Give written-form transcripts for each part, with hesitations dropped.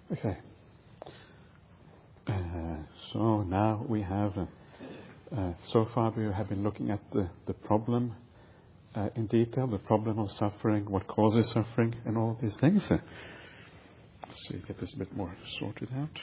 Okay. So now we have, so far we have been looking at the problem in detail, the problem of suffering, what causes suffering, and all these things. So you get this a bit more sorted out.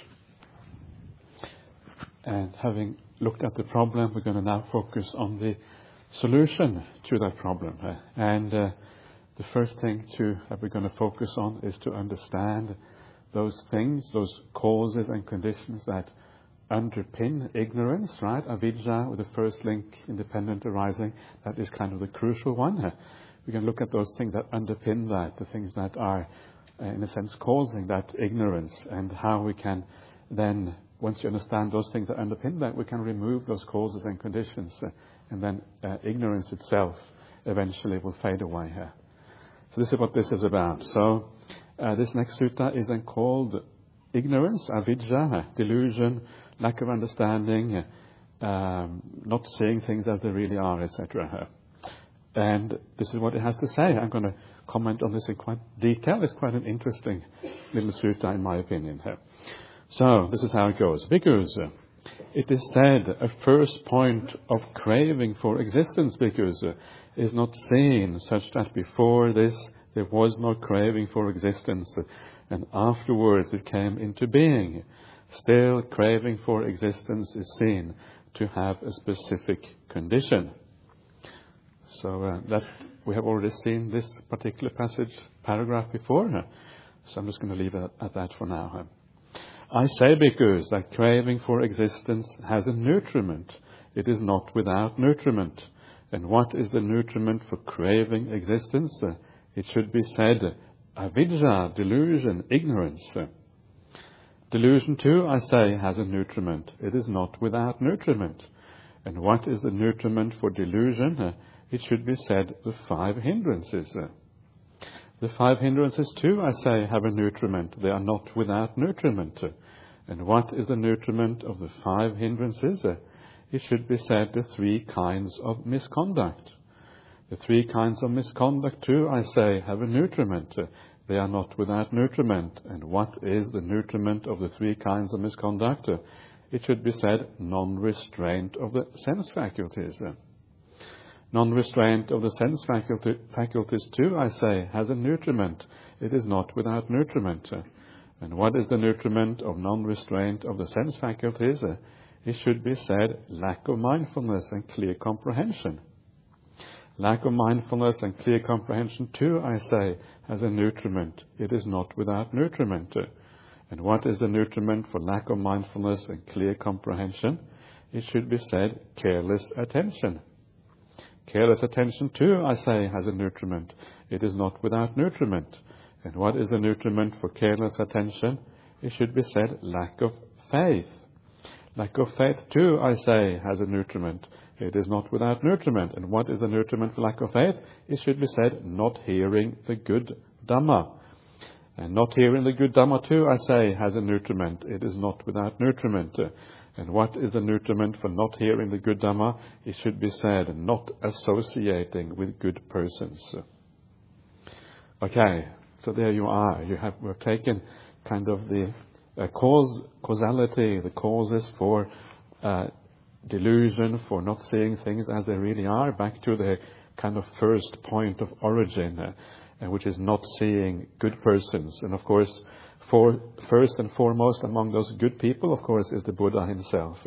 And having looked at the problem, we're going to now focus on the solution to that problem. And the first thing that we're going to focus on is to understand those things, those causes and conditions that underpin ignorance, right? Avidya, with the first link, independent arising, that is kind of the crucial one. We can look at those things that underpin that, the things that are, in a sense, causing that ignorance, and how we can then, once you understand those things that underpin that, we can remove those causes and conditions, and then ignorance itself eventually will fade away here. So this is what this is about. So this next sutta is then called ignorance, avidya, delusion, lack of understanding, not seeing things as they really are, etc. And this is what it has to say. I'm going to comment on this in quite detail. It's quite an interesting little sutta, in my opinion. So this is how it goes. Bhikkhus, it is said, a first point of craving for existence, bhikkhus, is not seen, such that before this there was no craving for existence, and afterwards it came into being. Still, craving for existence is seen to have a specific condition. So that we have already seen this particular paragraph before, so I'm just going to leave it at that for now. I say, bhikkhus, that craving for existence has a nutriment. It is not without nutriment. And what is the nutriment for craving existence? It should be said, avidya, delusion, ignorance. Delusion too, I say, has a nutriment. It is not without nutriment. And what is the nutriment for delusion? It should be said, the 5 hindrances. The 5 hindrances too, I say, have a nutriment. They are not without nutriment. And what is the nutriment of the 5 hindrances? It should be said, the 3 kinds of misconduct. The 3 kinds of misconduct too, I say, have a nutriment. They are not without nutriment. And what is the nutriment of the 3 kinds of misconduct? It should be said, non-restraint of the sense faculties. Non-restraint of the sense faculties too, I say, has a nutriment. It is not without nutriment. And what is the nutriment of non-restraint of the sense faculties? It should be said, lack of mindfulness and clear comprehension. Lack of mindfulness and clear comprehension too, I say, has a nutriment. It is not without nutriment. And what is the nutriment for lack of mindfulness and clear comprehension? It should be said, careless attention. Careless attention too, I say, has a nutriment. It is not without nutriment. And what is the nutriment for careless attention? It should be said, lack of faith. Lack of faith too, I say, has a nutriment. It is not without nutriment. And what is the nutriment for lack of faith? It should be said, not hearing the good Dhamma. And not hearing the good Dhamma too, I say, has a nutriment. It is not without nutriment. And what is the nutriment for not hearing the good Dhamma? It should be said, not associating with good persons. Okay, so there you are. We've taken kind of the causality, the causes for delusion, for not seeing things as they really are, back to the kind of first point of origin, which is not seeing good persons. And of course, first and foremost among those good people, of course, is the Buddha himself.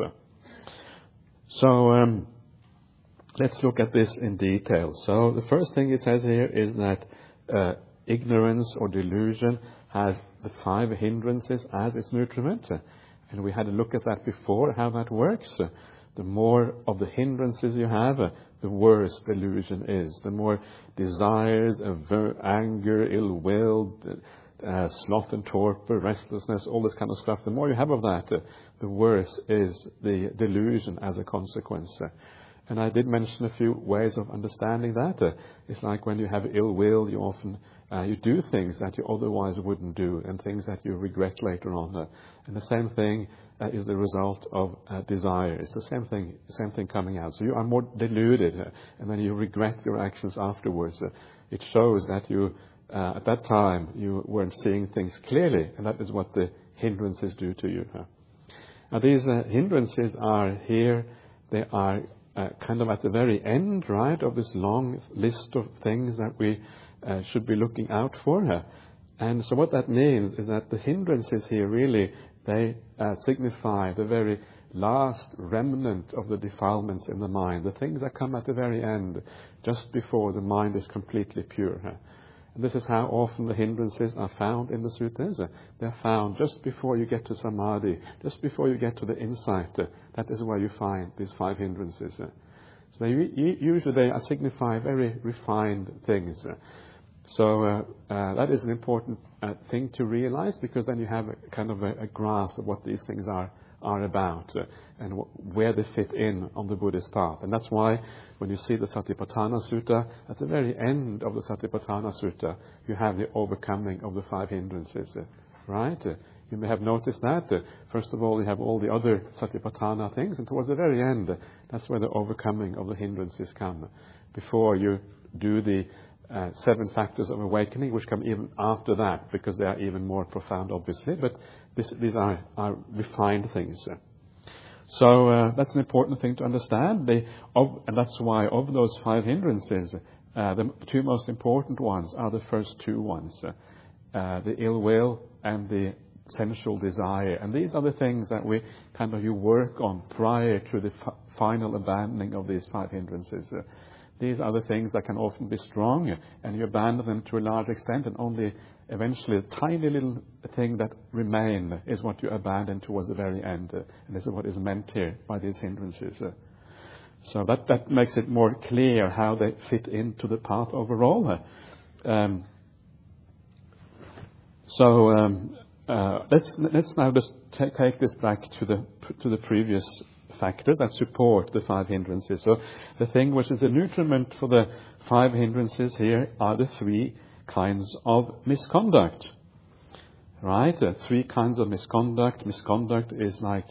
So let's look at this in detail. So the first thing it says here is that ignorance or delusion has the 5 hindrances as its nutriment. And we had a look at that before, how that works. The more of the hindrances you have, the worse delusion is. The more desires, anger, ill will, sloth and torpor, restlessness, all this kind of stuff, the more you have of that, the worse is the delusion as a consequence. And I did mention a few ways of understanding that. It's like when you have ill will, you often you do things that you otherwise wouldn't do, and things that you regret later on. And the same thing is the result of desire. It's the same thing coming out. So you are more deluded, and then you regret your actions afterwards. It shows that you at that time you weren't seeing things clearly, and that is what the hindrances do to you. Now these hindrances are here, they are kind of at the very end, right, of this long list of things that we should be looking out for. And so what that means is that the hindrances here really, they signify the very last remnant of the defilements in the mind, the things that come at the very end, just before the mind is completely pure. And this is how often the hindrances are found in the suttas. They're found just before you get to samadhi, just before you get to the insight. That is where you find these 5 hindrances. So usually they signify very refined things. So that is an important thing to realize, because then you have kind of a grasp of what these things are about and where they fit in on the Buddhist path. And that's why when you see the Satipatthana Sutta, at the very end of the Satipatthana Sutta, you have the overcoming of the 5 hindrances, right? You may have noticed that. First of all, you have all the other Satipatthana things, and towards the very end, that's where the overcoming of the hindrances come. Before you do the 7 factors of awakening, which come even after that, because they are even more profound, obviously, but these are refined things. So that's an important thing to understand, and that's why of those 5 hindrances, the 2 most important ones are the first 2 ones, the ill will and the sensual desire. And these are the things that you work on prior to the final abandoning of these 5 hindrances. These are the things that can often be strong, and you abandon them to a large extent, and only eventually a tiny little thing that remain is what you abandon towards the very end. And this is what is meant here by these hindrances. So that makes it more clear how they fit into the path overall. Let's now just take this back to the previous factor that support the 5 hindrances. So the thing which is the nutriment for the 5 hindrances here are the 3 kinds of misconduct. Right? 3 kinds of misconduct. Misconduct is like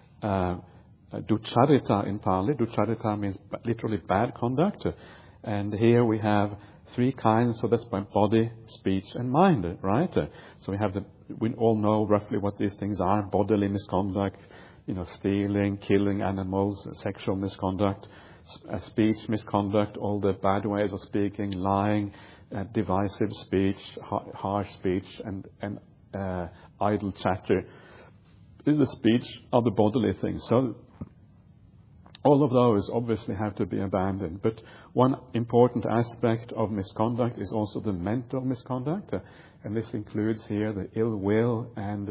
duccharita in Pali. Duccharita means literally bad conduct. And here we have 3 kinds, so that's by body, speech and mind, right? So we all know roughly what these things are. Bodily misconduct, stealing, killing animals, sexual misconduct, speech misconduct, all the bad ways of speaking, lying, divisive speech, harsh speech, and idle chatter. This is the speech of the bodily things. So all of those obviously have to be abandoned. But one important aspect of misconduct is also the mental misconduct, and this includes here the ill will and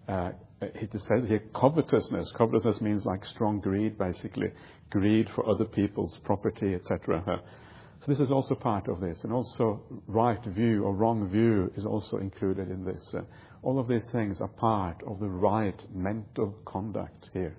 it is said here covetousness. Covetousness means like strong greed, basically. Greed for other people's property, etc. So this is also part of this. And also right view or wrong view is also included in this. All of these things are part of the right mental conduct here.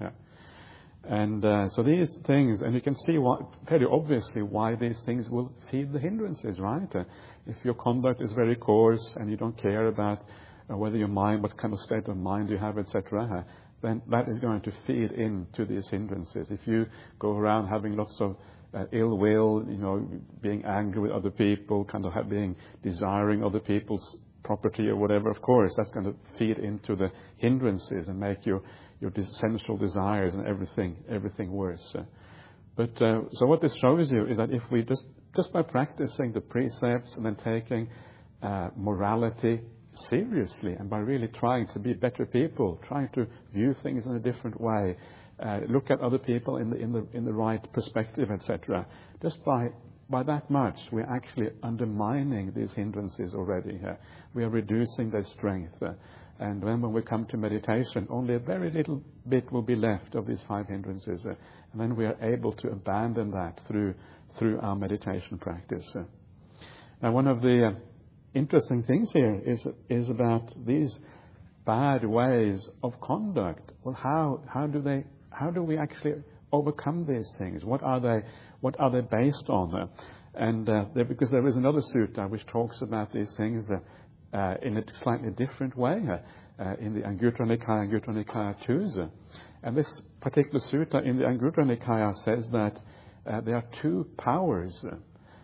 And so these things, and you can see very obviously why these things will feed the hindrances, right? If your conduct is very coarse and you don't care about whether your mind, what kind of state of mind you have, etc., then that is going to feed into these hindrances. If you go around having lots of ill will, being angry with other people, desiring other people's property or whatever, of course, that's going to feed into the hindrances and make your sensual desires and everything worse. But so what this shows you is that if we just by practicing the precepts and then taking morality seriously, and by really trying to be better people, trying to view things in a different way, look at other people in the right perspective, etc. Just by that much, we're actually undermining these hindrances already. We are reducing their strength. And when we come to meditation, only a very little bit will be left of these 5 hindrances. And then we are able to abandon that through our meditation practice. Now, one of the interesting things here is about these bad ways of conduct. Well, how do we actually overcome these things? What are they based on? And because there is another sutta which talks about these things in a slightly different way, in the Anguttara Nikaya 2. And this particular sutta in the Anguttara Nikaya says that there are 2 powers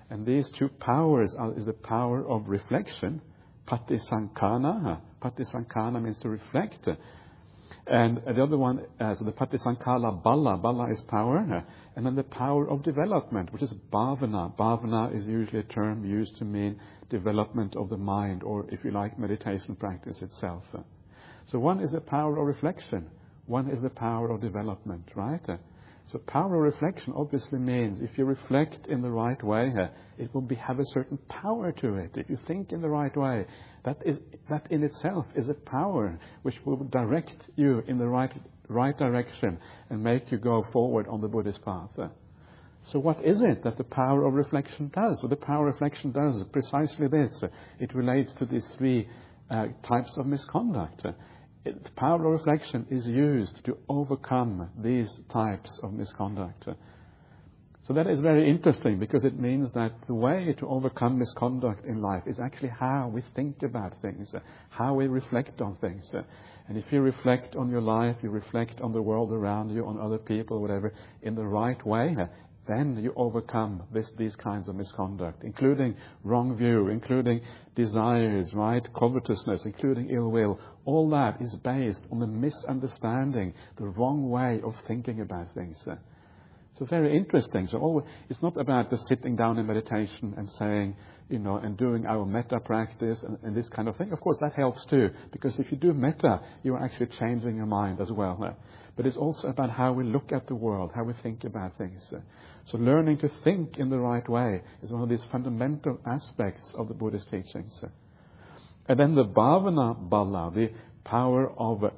And these two powers is the power of reflection, patisankhana. Patisankhana means to reflect. And the other one, so the patisankhana bala is power. And then the power of development, which is bhavana. Bhavana is usually a term used to mean development of the mind, or if you like, meditation practice itself. So one is the power of reflection. One is the power of development, right? So power of reflection obviously means if you reflect in the right way, it will have a certain power to it. If you think in the right way, that in itself is a power which will direct you in the right direction and make you go forward on the Buddhist path. So what is it that the power of reflection does? So the power of reflection does precisely this. It relates to these three types of misconduct. The power of reflection is used to overcome these types of misconduct. So that is very interesting, because it means that the way to overcome misconduct in life is actually how we think about things, how we reflect on things. And if you reflect on your life, you reflect on the world around you, on other people, whatever, in the right way, then you overcome these kinds of misconduct, including wrong view, including desires, right, covetousness, including ill will. All that is based on the misunderstanding, the wrong way of thinking about things. So very interesting. So it's not about just sitting down in meditation and saying, and doing our metta practice and this kind of thing. Of course, that helps too, because if you do metta, you are actually changing your mind as well. But it's also about how we look at the world, how we think about things. So learning to think in the right way is one of these fundamental aspects of the Buddhist teachings. And then the bhavana bala, the power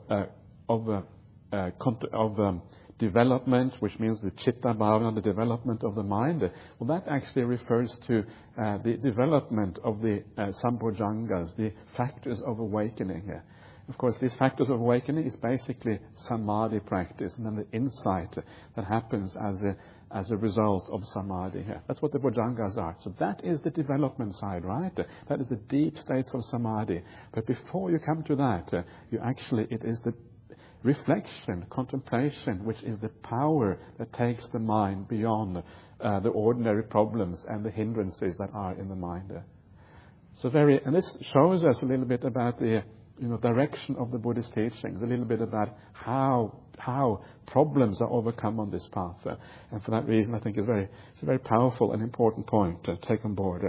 of development, which means the chitta bhavana, the development of the mind. Well, that actually refers to the development of the sambhojangas, the factors of awakening. Of course, these factors of awakening is basically samadhi practice, and then the insight that happens as a result of samadhi here. That's what the bhojangas are. So that is the development side, right? That is the deep states of samadhi. But before you come to that, it is the reflection, contemplation, which is the power that takes the mind beyond the ordinary problems and the hindrances that are in the mind. And this shows us a little bit about the direction of the Buddhist teachings, a little bit about how problems are overcome on this path. And for that reason, I think it's a very powerful and important point to take on board.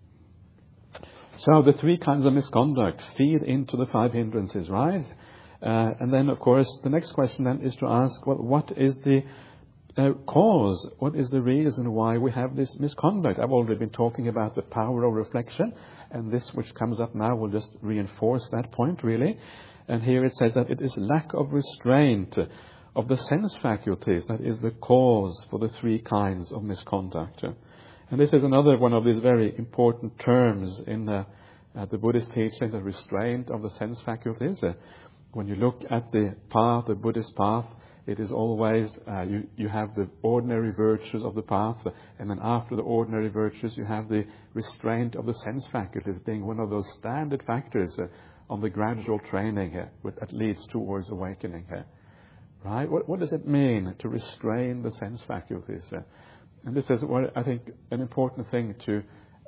So the three kinds of misconduct feed into the five hindrances, right? And then, of course, the next question then is to ask, well, what is the cause? What is the reason why we have this misconduct? I've already been talking about the power of reflection, and this which comes up now will just reinforce that point, really. And here it says that it is lack of restraint of the sense faculties that is the cause for the three kinds of misconduct. And this is another one of these very important terms in the Buddhist teaching, the restraint of the sense faculties. When you look at the path, the Buddhist path, it is always, you have the ordinary virtues of the path, and then after the ordinary virtues you have the restraint of the sense faculties being one of those standard factors on the gradual training here, that leads towards awakening here. Right? What does it mean to restrain the sense faculties? And this is, I think, an important thing to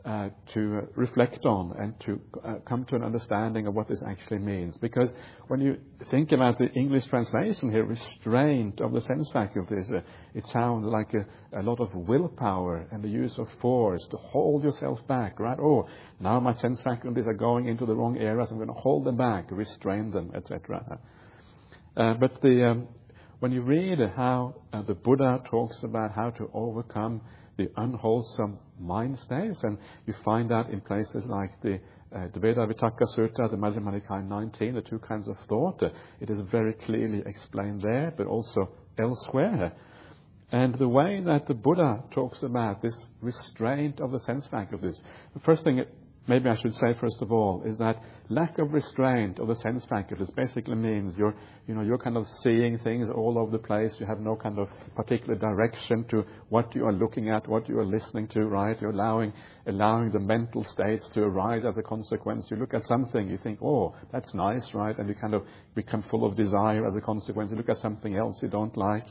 reflect on and to come to an understanding of what this actually means. Because when you think about the English translation here, restraint of the sense faculties, it sounds like a lot of willpower and the use of force to hold yourself back, right? Oh, now my sense faculties are going into the wrong areas, I'm going to hold them back, restrain them, etc. But when you read how the Buddha talks about how to overcome the unwholesome mind states, and you find that in places like the Veda Vitakka Sutta, the Majjhima Nikaya 19, the two kinds of thought. It is very clearly explained there, but also elsewhere. And the way that the Buddha talks about this restraint of the sense faculties, the first thing maybe I should say first of all is that lack of restraint of the sense faculties basically means you're kind of seeing things all over the place. You have no kind of particular direction to what you are looking at, what you are listening to, right? You're allowing the mental states to arise as a consequence. You look at something, you think, oh, that's nice, right? And you kind of become full of desire as a consequence. You look at something else you don't like,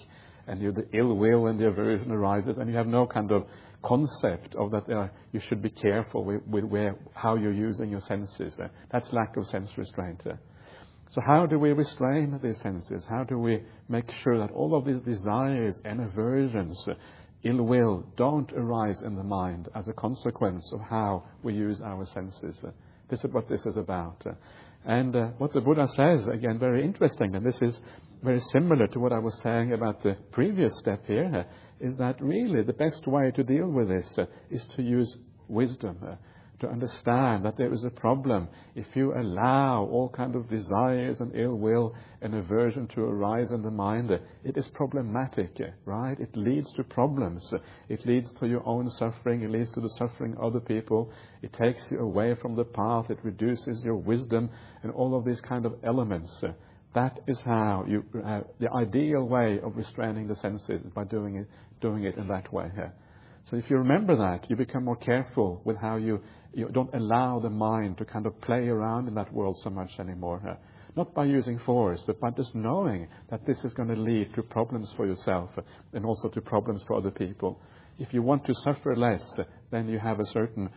and the ill will and the aversion arises, and you have no kind of concept of that you should be careful with how you're using your senses. That's lack of sense restraint. So how do we restrain these senses? How do we make sure that all of these desires and aversions, ill will, don't arise in the mind as a consequence of how we use our senses? This is what this is about. And what the Buddha says, again, very interesting, and this is very similar to what I was saying about the previous step here, is that really the best way to deal with this is to use wisdom, to understand that there is a problem if you allow all kind of desires and ill will and aversion to arise in the mind. It is problematic, right? It leads to problems. It leads to your own suffering. It leads to the suffering of other people. It takes you away from the path. It reduces your wisdom and all of these kind of elements. That is how you, the ideal way of restraining the senses is by doing it in that way here. So if you remember that, you become more careful with how you don't allow the mind to kind of play around in that world so much anymore. Not by using force, but by just knowing that this is going to lead to problems for yourself and also to problems for other people. If you want to suffer less, then you have a certain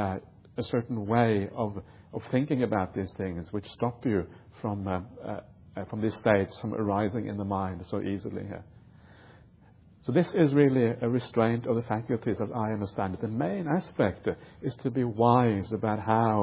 way of thinking about these things which stop you from these states from arising in the mind so easily. So this is really a restraint of the faculties as I understand it. The main aspect is to be wise about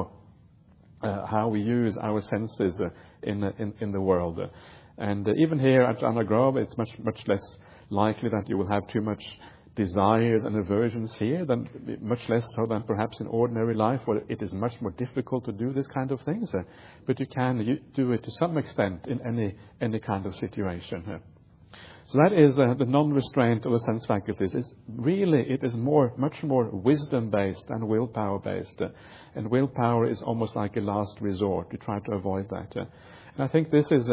how we use our senses in the world. And even here at Jhana Grove, it's much less likely that you will have too much desires and aversions here, much less so than perhaps in ordinary life, where it is much more difficult to do this kind of things. But you can do it to some extent in any kind of situation. So that is the non-restraint of the sense faculties. It is much more wisdom-based and willpower-based. And willpower is almost like a last resort. You try to avoid that. And I think this is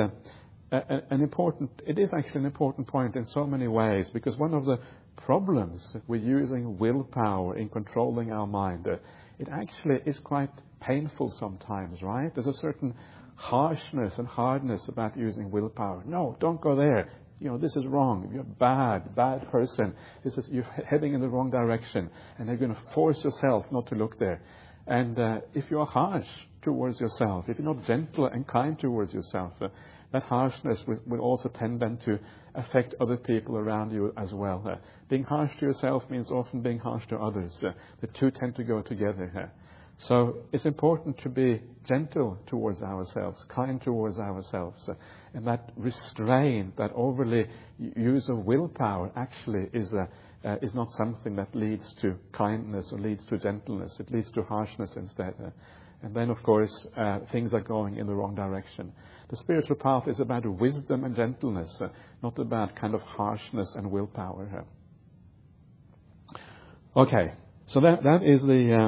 it is actually an important point in so many ways, because one of the problems with using willpower in controlling our mind, it actually is quite painful sometimes, right? There's a certain harshness and hardness about using willpower. No, don't go there. This is wrong. You're a bad person. You're heading in the wrong direction, and you're going to force yourself not to look there. And if you're harsh towards yourself, if you're not gentle and kind towards yourself, that harshness will also tend then to affect other people around you as well. Being harsh to yourself means often being harsh to others. The two tend to go together. So it's important to be gentle towards ourselves, kind towards ourselves. And that restraint, that overly use of willpower actually is not something that leads to kindness or leads to gentleness. It leads to harshness instead. And then, of course, things are going in the wrong direction. The spiritual path is about wisdom and gentleness, not about kind of harshness and willpower. Okay, so that is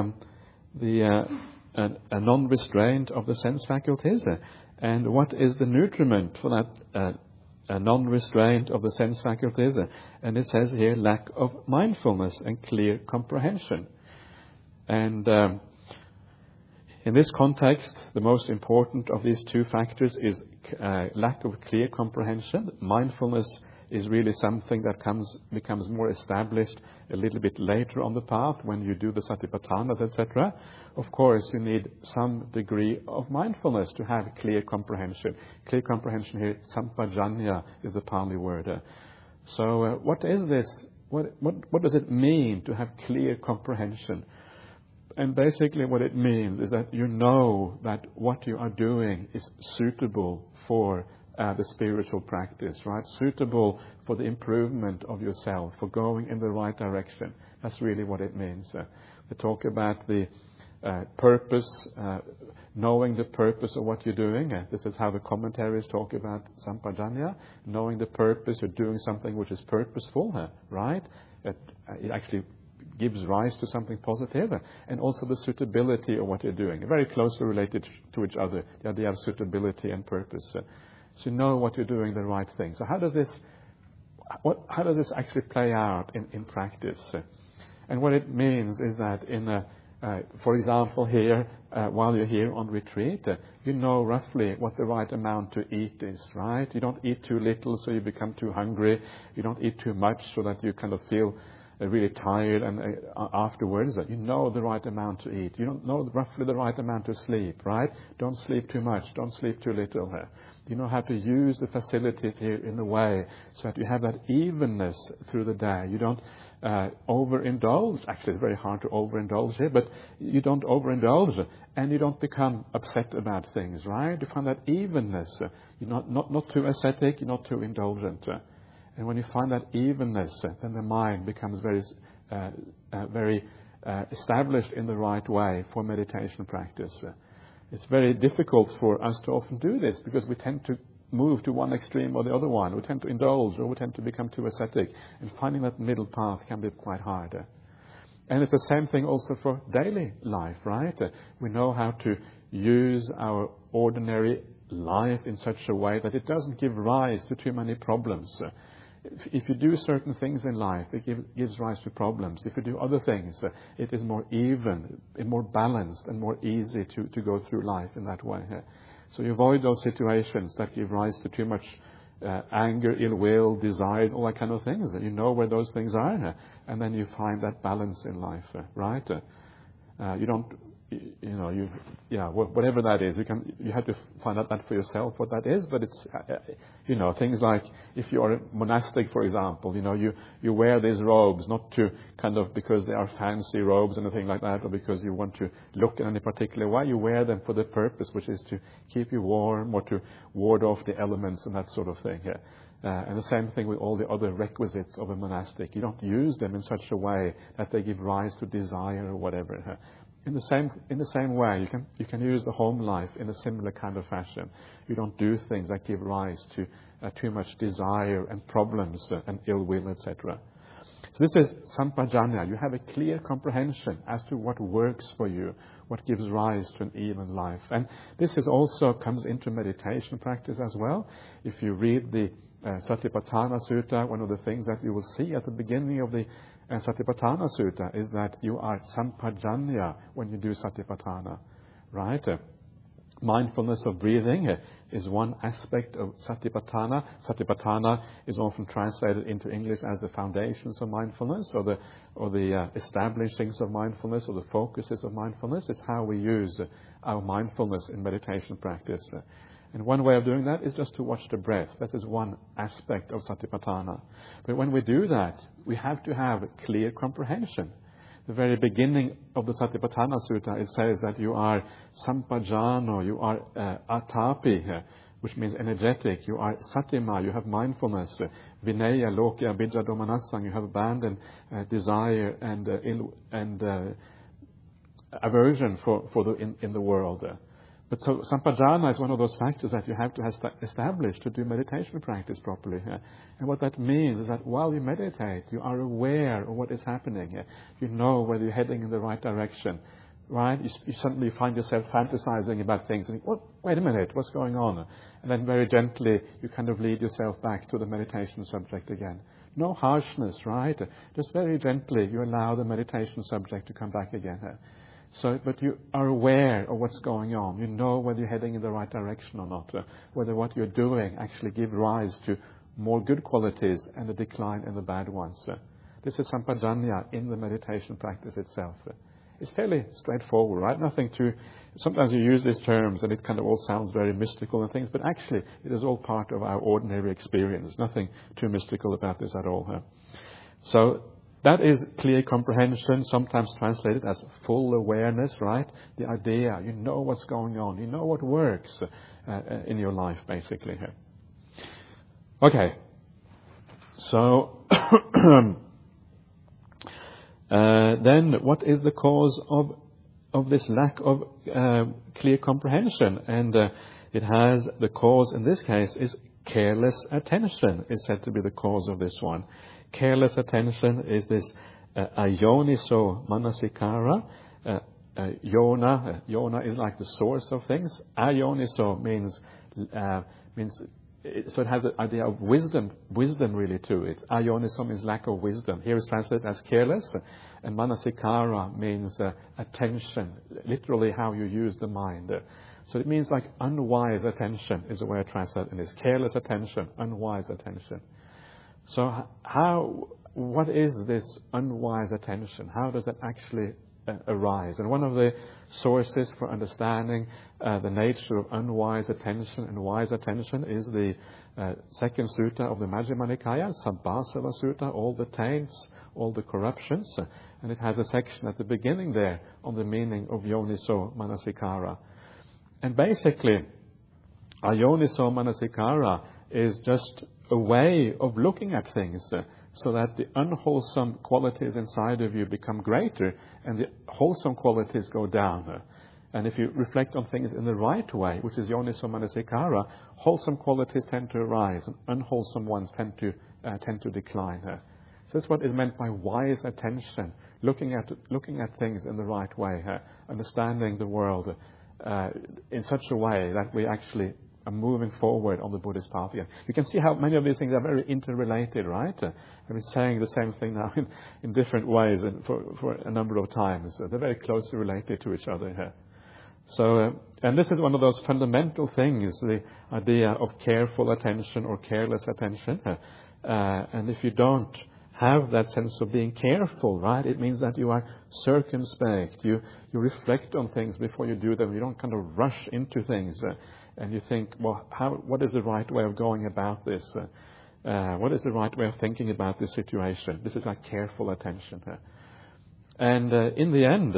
a non-restraint of the sense faculties. And what is the nutriment for that a non-restraint of the sense faculties? And it says here, lack of mindfulness and clear comprehension. And in this context, the most important of these two factors is lack of clear comprehension. Mindfulness is really something that becomes more established a little bit later on the path when you do the satipatthanas, etc. Of course, you need some degree of mindfulness to have clear comprehension. Clear comprehension here, sampajanya, is the Pali word. So what is this? What does it mean to have clear comprehension? And basically what it means is that you know that what you are doing is suitable for the spiritual practice, right? Suitable for the improvement of yourself, for going in the right direction. That's really what it means. We talk about the purpose, knowing the purpose of what you're doing. This is how the commentaries talk about sampajanya. Knowing the purpose, you're doing something which is purposeful, right? It actually gives rise to something positive, and also the suitability of what you're doing. Very closely related to each other, the idea of suitability and purpose. So you know what you're doing the right thing. So how does this actually play out in practice? And what it means is that in For example, here, while you're here on retreat, you know roughly what the right amount to eat is, right? You don't eat too little so you become too hungry. You don't eat too much so that you kind of feel really tired and afterwards. You know the right amount to eat. You don't know roughly the right amount to sleep, right? Don't sleep too much. Don't sleep too little. You know how to use the facilities here in a way so that you have that evenness through the day. You don't overindulge. Actually, it's very hard to overindulge here, but you don't overindulge and you don't become upset about things, right? You find that evenness. You're not too ascetic, you're not too indulgent. And when you find that evenness, then the mind becomes very established in the right way for meditation practice. It's very difficult for us to often do this because we tend to move to one extreme or the other one. We tend to indulge or we tend to become too ascetic. And finding that middle path can be quite hard. And it's the same thing also for daily life, right? We know how to use our ordinary life in such a way that it doesn't give rise to too many problems. If you do certain things in life, it gives rise to problems. If you do other things, it is more even, more balanced, and more easy to go through life in that way. So you avoid those situations that give rise to too much anger, ill will, desire, all that kind of things. You know where those things are, and then you find that balance in life, right? You don't, whatever that is, you have to find out that for yourself what that is. But it's, things like if you are a monastic, for example, you wear these robes not to kind of because they are fancy robes and anything like that, or because you want to look in any particular way. You wear them for the purpose, which is to keep you warm or to ward off the elements and that sort of thing. And the same thing with all the other requisites of a monastic. You don't use them in such a way that they give rise to desire or whatever. In the same way, you can use the home life in a similar kind of fashion. You don't do things that give rise to too much desire and problems and ill will, etc. So this is sampajanya. You have a clear comprehension as to what works for you, what gives rise to an even life. And this is also comes into meditation practice as well. If you read the Satipatthana Sutta, one of the things that you will see at the beginning of the Satipatthana Sutta is that you are sampajanya when you do Satipatthana, right? Mindfulness of breathing is one aspect of Satipatthana. Satipatthana is often translated into English as the foundations of mindfulness, or the establishings of mindfulness, or the focuses of mindfulness. It's how we use our mindfulness in meditation practice. And one way of doing that is just to watch the breath. That is one aspect of Satipatthana. But when we do that, we have to have clear comprehension. The very beginning of the Satipatthana Sutta, it says that you are sampajano, you are atapi, which means energetic. You are satima, you have mindfulness. Vinaya, lokya, bija, domanasang, you have abandoned desire and aversion in the world. But so sampajana is one of those factors that you have to have established to do meditation practice properly. And what that means is that while you meditate, you are aware of what is happening. You know whether you're heading in the right direction. Right? You suddenly find yourself fantasizing about things and think, wait a minute, what's going on? And then very gently you kind of lead yourself back to the meditation subject again. No harshness, right? Just very gently you allow the meditation subject to come back again. But you are aware of what's going on. You know whether you're heading in the right direction or not. Whether what you're doing actually gives rise to more good qualities and a decline in the bad ones. This is sampajanya in the meditation practice itself. It's fairly straightforward, right? Sometimes you use these terms and it kind of all sounds very mystical and things, but actually it is all part of our ordinary experience. Nothing too mystical about this at all. So that is clear comprehension, sometimes translated as full awareness, right? The idea, you know what's going on, you know what works in your life, basically. Okay, so then what is the cause of this lack of clear comprehension? And it has, the cause in this case is careless attention is said to be the cause of this one. Careless attention is this ayoniso manasikara. Yona is like the source of things. Ayoniso means so it has an idea of wisdom really to it. Ayoniso means lack of wisdom. Here is translated as careless, and manasikara means attention, literally how you use the mind. So it means like unwise attention is the way I translate it. It's careless attention, unwise attention. So what is this unwise attention? How does that actually arise? And one of the sources for understanding the nature of unwise attention and wise attention is the second sutta of the Majjhima Nikaya, Sabbasava Sutta, all the taints, all the corruptions. And it has a section at the beginning there on the meaning of Yoniso Manasikara. And basically, Ayoniso Manasikara is just a way of looking at things so that the unwholesome qualities inside of you become greater and the wholesome qualities go down. And if you reflect on things in the right way, which is Yoniso Manasikara, wholesome qualities tend to arise and unwholesome ones tend to decline. So that's what is meant by wise attention, looking at things in the right way, understanding the world in such a way that we actually are moving forward on the Buddhist path again. You can see how many of these things are very interrelated, right? I've been saying the same thing now in different ways and for a number of times. They're very closely related to each other here. So, and this is one of those fundamental things, the idea of careful attention or careless attention. And if you don't have that sense of being careful, right, it means that you are circumspect. You reflect on things before you do them. You don't kind of rush into things. And you think, well, what is the right way of going about this? What is the right way of thinking about this situation? This is like careful attention. And in the end,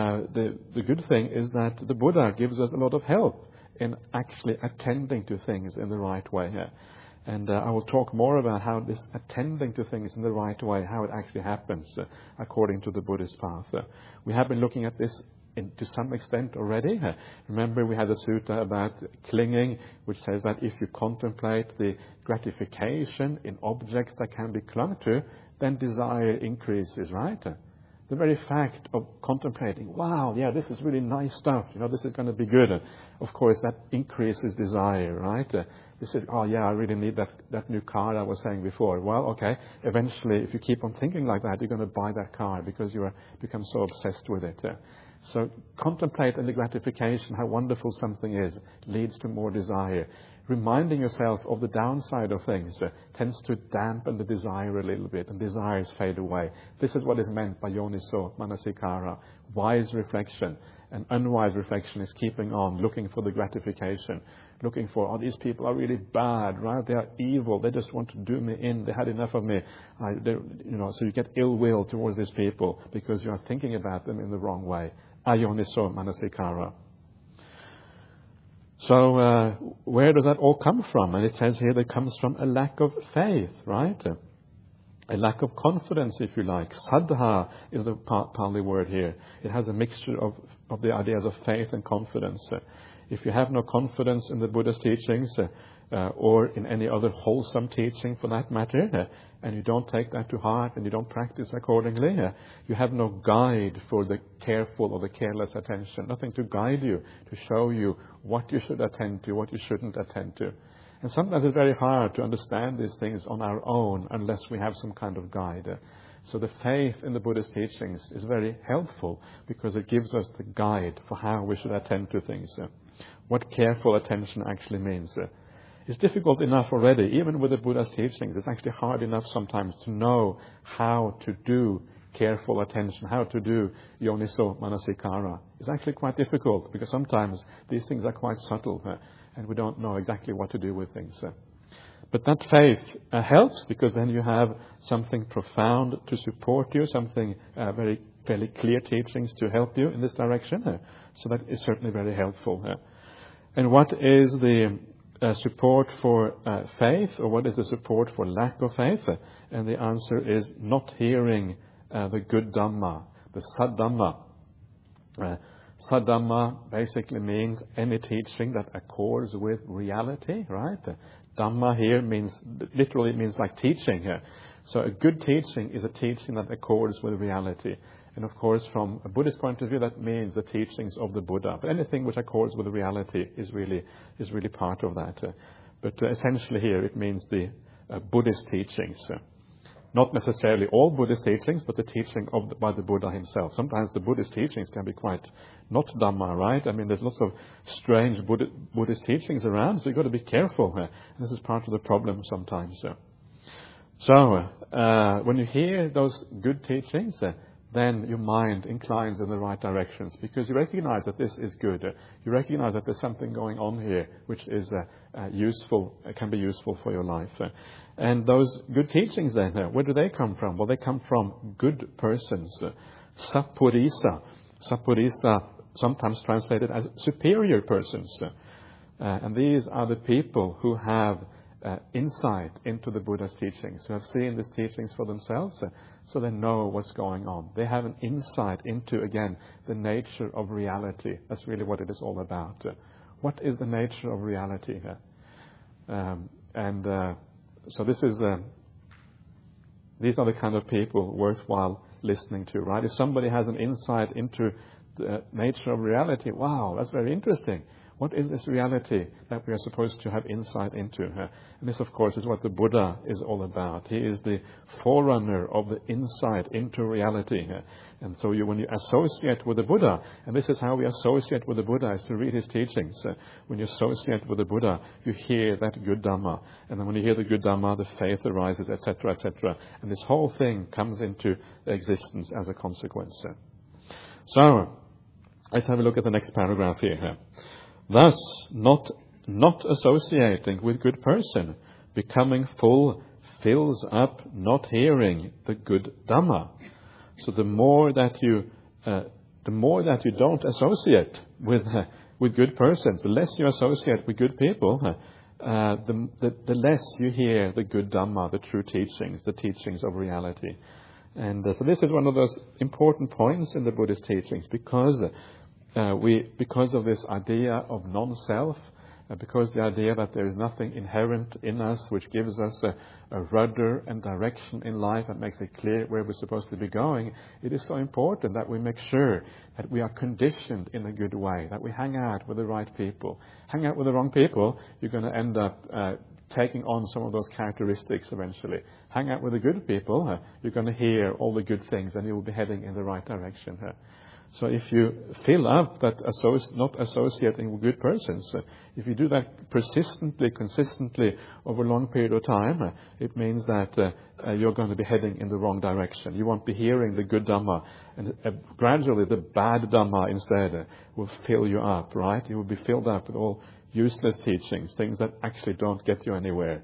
the good thing is that the Buddha gives us a lot of help in actually attending to things in the right way. And I will talk more about how this attending to things in the right way, how it actually happens according to the Buddhist path. We have been looking at this to some extent already. Remember, we had a sutta about clinging, which says that if you contemplate the gratification in objects that can be clung to, then desire increases, right? The very fact of contemplating, wow, yeah, this is really nice stuff, this is going to be good. Of course, that increases desire, right? This is, oh yeah, I really need that new car I was saying before. Well, okay, eventually, if you keep on thinking like that, you're going to buy that car because you become so obsessed with it. So contemplate in the gratification how wonderful something is, leads to more desire. Reminding yourself of the downside of things tends to dampen the desire a little bit, and desires fade away. This is what is meant by Yoniso Manasikara, wise reflection. And unwise reflection is keeping on, looking for the gratification, looking for, oh, these people are really bad, right? They are evil. They just want to do me in. They had enough of me. So you get ill will towards these people because you are thinking about them in the wrong way. Ayoniso Manasikara. So where does that all come from? And it says here that it comes from a lack of faith, right? A lack of confidence, if you like. Saddha is the Pali word here. It has a mixture of the ideas of faith and confidence. If you have no confidence in the Buddha's teachings or in any other wholesome teaching for that matter, and you don't take that to heart and you don't practice accordingly, you have no guide for the careful or the careless attention. Nothing to guide you, to show you what you should attend to, what you shouldn't attend to. And sometimes it's very hard to understand these things on our own unless we have some kind of guide. So the faith in the Buddhist teachings is very helpful because it gives us the guide for how we should attend to things. What careful attention actually means. It's difficult enough already, even with the Buddha's teachings. It's actually hard enough sometimes to know how to do careful attention, how to do Yoniso Manasikara. It's actually quite difficult because sometimes these things are quite subtle and we don't know exactly what to do with things. But that faith helps because then you have something profound to support you, something fairly clear teachings to help you in this direction. So that is certainly very helpful. And what is the support for faith, or what is the support for lack of faith? And the answer is not hearing the good Dhamma, the Saddhamma. Saddhamma basically means any teaching that accords with reality, right? Dhamma here literally means like teaching here. So a good teaching is a teaching that accords with reality. And of course, from a Buddhist point of view, that means the teachings of the Buddha. But anything which accords with reality is really part of that. But essentially here it means the Buddhist teachings. Not necessarily all Buddhist teachings, but the teaching by the Buddha himself. Sometimes the Buddhist teachings can be quite not Dhamma, right? I mean, there's lots of strange Buddhist teachings around, so you've got to be careful. This is part of the problem sometimes. So, when you hear those good teachings, then your mind inclines in the right directions because you recognize that this is good. You recognize that there's something going on here which is useful, can be useful for your life. And those good teachings then, where do they come from? Well, they come from good persons. Sappurisa. Sappurisa, sometimes translated as superior persons. And these are the people who have insight into the Buddha's teachings, who have seen these teachings for themselves, so they know what's going on. They have an insight into, again, the nature of reality. That's really what it is all about. What is the nature of reality? So this is, these are the kind of people worthwhile listening to, right? If somebody has an insight into the nature of reality, wow, that's very interesting. What is this reality that we are supposed to have insight into? And this, of course, is what the Buddha is all about. He is the forerunner of the insight into reality. And so when you associate with the Buddha, and this is how we associate with the Buddha, is to read his teachings. When you associate with the Buddha, you hear that good Dhamma. And then when you hear the good Dhamma, the faith arises, etc., etc. And this whole thing comes into existence as a consequence. So, let's have a look at the next paragraph here. Thus, not associating with good person, becoming full, fills up not hearing the good Dhamma. So the more that you don't associate with good persons, the less you associate with good people, the less you hear the good Dhamma, the true teachings, the teachings of reality. And so this is one of those important points in the Buddhist teachings, because of this idea of non-self, because the idea that there is nothing inherent in us which gives us a rudder and direction in life and makes it clear where we're supposed to be going, it is so important that we make sure that we are conditioned in a good way, that we hang out with the right people. Hang out with the wrong people, you're going to end up taking on some of those characteristics eventually. Hang out with the good people, you're going to hear all the good things and you will be heading in the right direction. So if you fill up that not associating with good persons, if you do that persistently, consistently over a long period of time, it means that you're going to be heading in the wrong direction. You won't be hearing the good Dhamma, and gradually the bad Dhamma instead will fill you up, right? You will be filled up with all useless teachings, things that actually don't get you anywhere.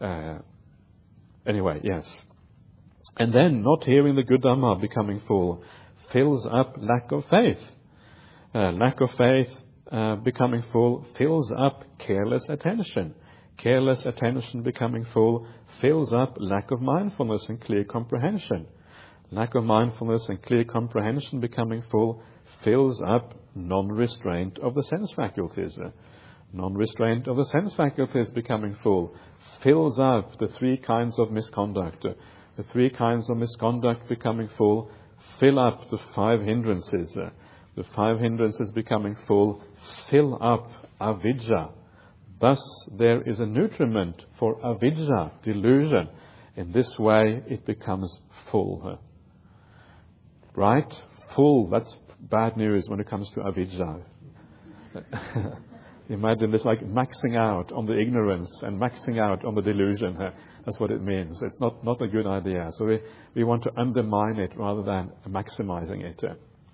Anyway, yes. And then not hearing the good Dhamma, becoming full, fills up lack of faith. Lack of faith, becoming full, fills up careless attention. Careless attention becoming full fills up lack of mindfulness and clear comprehension. Lack of mindfulness and clear comprehension becoming full fills up non-restraint of the sense faculties. Non-restraint of the sense faculties becoming full fills up the three kinds of misconduct. The three kinds of misconduct becoming full fill up the five hindrances. The five hindrances becoming full fill up avidya. Thus there is a nutriment for avidya, delusion. In this way it becomes full. Right? Full, that's bad news when it comes to avidya. Imagine this like maxing out on the ignorance and maxing out on the delusion. That's what it means. It's not a good idea. So we want to undermine it rather than maximizing it.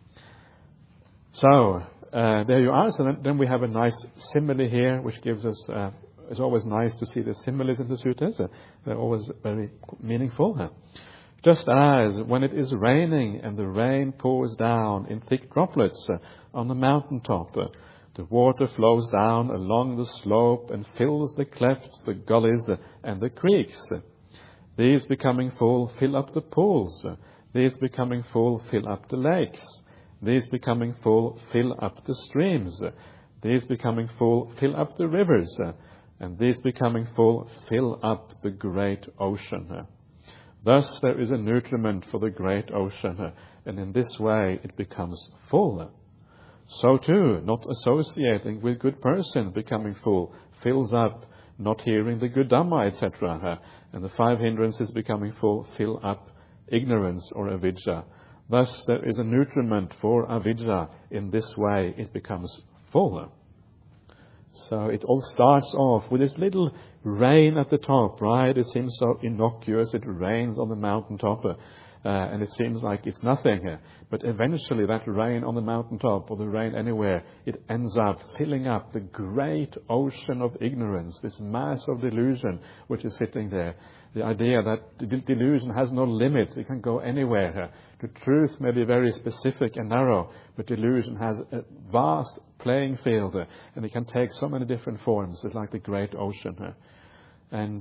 So there you are. So then we have a nice simile here, which gives us. It's always nice to see the similes in the suttas. They're always very meaningful. Just as when it is raining and the rain pours down in thick droplets on the mountaintop, the water flows down along the slope and fills the clefts, the gullies, and the creeks. These becoming full fill up the pools. These becoming full fill up the lakes. These becoming full fill up the streams. These becoming full fill up the rivers. And these becoming full fill up the great ocean. Thus there is a nutriment for the great ocean, and in this way it becomes full. So too, not associating with good person becoming full fills up not hearing the good Dhamma, etc. And the 5 hindrances becoming full fill up ignorance or avidya. Thus, there is a nutriment for avidya. In this way, it becomes full. So it all starts off with this little rain at the top, right? It seems so innocuous. It rains on the mountaintop, and it seems like it's nothing. But eventually that rain on the mountaintop or the rain anywhere, it ends up filling up the great ocean of ignorance, this mass of delusion which is sitting there. The idea that delusion has no limit. It can go anywhere. The truth may be very specific and narrow, but delusion has a vast playing field, and it can take so many different forms. It's like the great ocean. And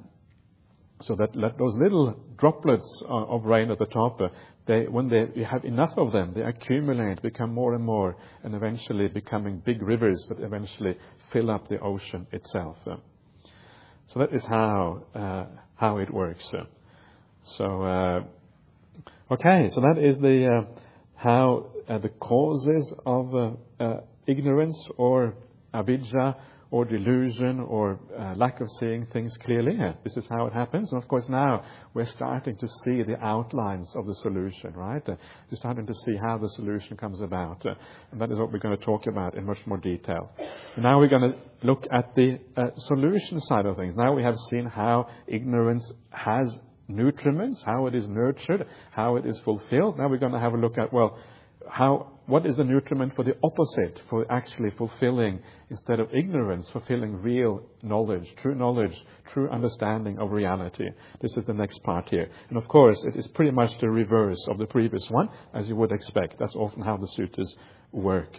so that those little droplets of rain at the top, when you have enough of them, they accumulate, become more and more, and eventually becoming big rivers that eventually fill up the ocean itself. So that is how it works. So that is the how the causes of ignorance or avidya or delusion or lack of seeing things clearly. This is how it happens. And of course now we're starting to see the outlines of the solution, right? We're starting to see how the solution comes about. And that is what we're going to talk about in much more detail. And now we're going to look at the solution side of things. Now we have seen how ignorance has nutriments, how it is nurtured, how it is fulfilled. Now we're going to have a look at, what is the nutriment for the opposite, for actually fulfilling, instead of ignorance, fulfilling real knowledge, true understanding of reality. This is the next part here. And of course, it is pretty much the reverse of the previous one, as you would expect. That's often how the sutras work.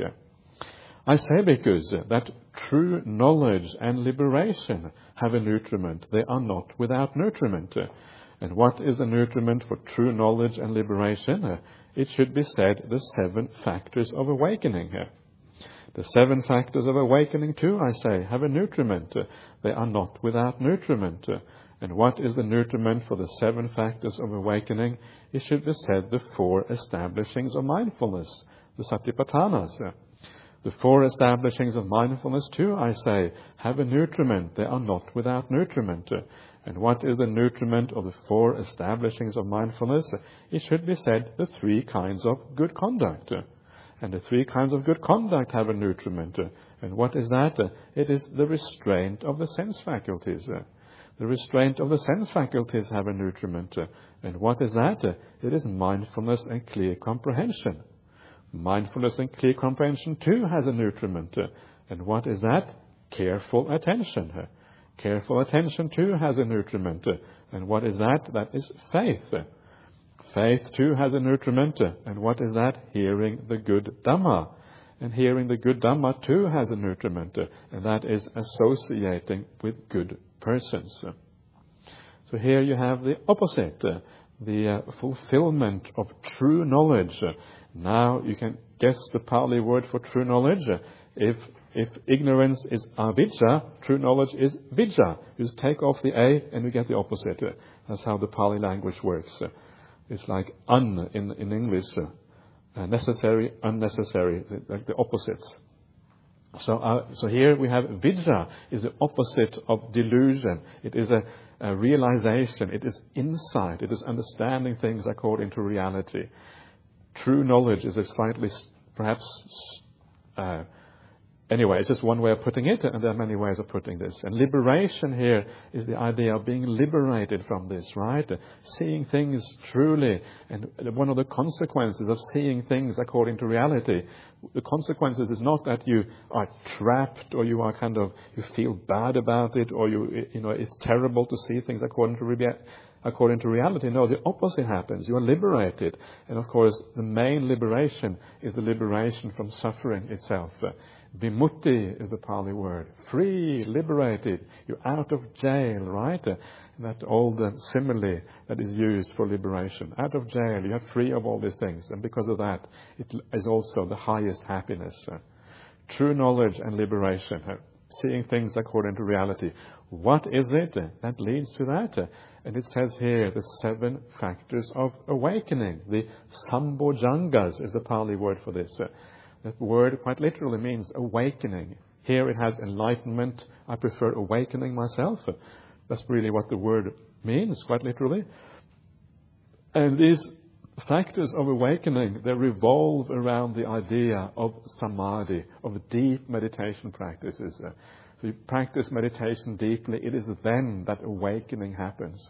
I say, bhikkhus, that true knowledge and liberation have a nutriment. They are not without nutriment. And what is the nutriment for true knowledge and liberation? It should be said, the 7 factors of awakening. The 7 factors of awakening too, I say, have a nutriment. They are not without nutriment. And what is the nutriment for the 7 factors of awakening? It should be said, the 4 establishings of mindfulness, the Satipatthanas. The 4 establishings of mindfulness too, I say, have a nutriment. They are not without nutriment. And what is the nutriment of the 4 establishings of mindfulness? It should be said, the 3 kinds of good conduct. And the 3 kinds of good conduct have a nutriment. And what is that? It is the restraint of the sense faculties. The restraint of the sense faculties have a nutriment. And what is that? It is mindfulness and clear comprehension. Mindfulness and clear comprehension too has a nutriment. And what is that? Careful attention. Careful attention too has a nutriment. And what is that? That is faith. Faith too has a nutriment. And what is that? Hearing the good Dhamma. And hearing the good Dhamma too has a nutriment. And that is associating with good persons. So here you have the opposite, the fulfillment of true knowledge. Now you can guess the Pali word for true knowledge. If ignorance is avidya, true knowledge is vidya. You just take off the A and you get the opposite. That's how the Pali language works. It's like in English. Necessary, unnecessary, like the opposites. So here we have vidya is the opposite of delusion. It is a realization. It is insight. It is understanding things according to reality. True knowledge is a slightly, perhaps, anyway, it's just one way of putting it, and there are many ways of putting this. And liberation here is the idea of being liberated from this, right? Seeing things truly. And one of the consequences of seeing things according to reality, the consequences is not that you are trapped or you are you feel bad about it or it's terrible to see things according to reality. No, the opposite happens. You are liberated. And of course, the main liberation is the liberation from suffering itself. Vimutti is the Pali word. Free, liberated. You're out of jail, right? That old simile that is used for liberation. Out of jail, you're free of all these things. And because of that, it is also the highest happiness. True knowledge and liberation. Seeing things according to reality. What is it that leads to that? And it says here, the 7 factors of awakening. The Sambhojangas is the Pali word for this. That word quite literally means awakening. Here it has enlightenment. I prefer awakening myself. That's really what the word means, quite literally. And these factors of awakening, they revolve around the idea of samadhi, of deep meditation practices. So you practice meditation deeply, it is then that awakening happens.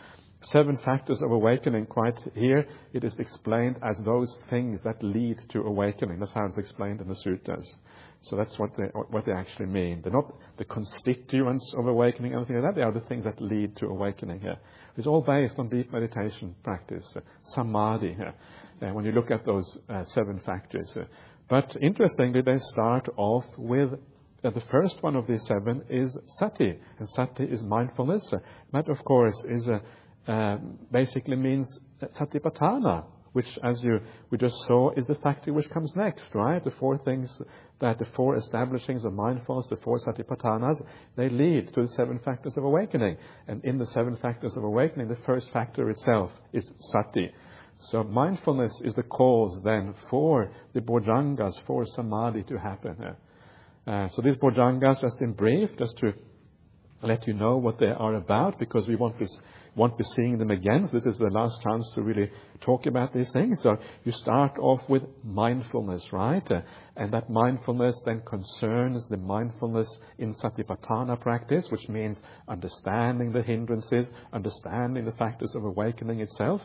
7 factors of awakening, quite here, it is explained as those things that lead to awakening. That's how it's explained in the suttas. So that's what they actually mean. They're not the constituents of awakening, anything like that. They are the things that lead to awakening here. It's all based on deep meditation practice, samadhi here, when you look at those 7 factors. But interestingly, they start off with the first one of these 7 is sati. And sati is mindfulness. That, of course, is basically means satipatthana, which, as we just saw, is the factor which comes next, right? The 4 things the 4 establishings of mindfulness, the 4 satipatthanas, they lead to the 7 factors of awakening. And in the 7 factors of awakening, the first factor itself is sati. So mindfulness is the cause then for the bojjhangas, for samadhi to happen. So these bojjhangas, just in brief, just to let you know what they are about, because we won't be seeing them again. This is the last chance to really talk about these things. So you start off with mindfulness, right? And that mindfulness then concerns the mindfulness in satipatthana practice, which means understanding the hindrances, understanding the factors of awakening itself.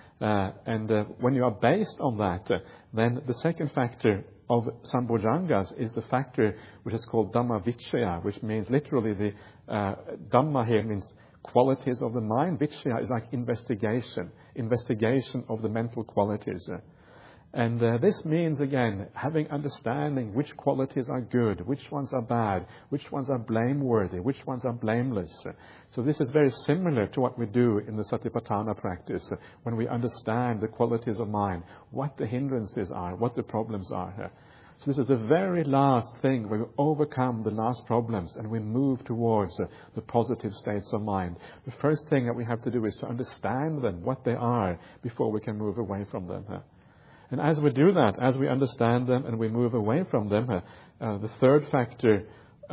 And when you are based on that, then the second factor of some bojjhangas is the factor which is called Dhamma Vichaya, which means literally the Dhamma here means qualities of the mind. Vichaya is like investigation of the mental qualities. And this means, again, having understanding which qualities are good, which ones are bad, which ones are blameworthy, which ones are blameless. So this is very similar to what we do in the Satipatthana practice, when we understand the qualities of mind, what the hindrances are, what the problems are. So this is the very last thing where we overcome the last problems and we move towards the positive states of mind. The first thing that we have to do is to understand them, what they are, before we can move away from them. And as we do that, as we understand them and we move away from them, the third factor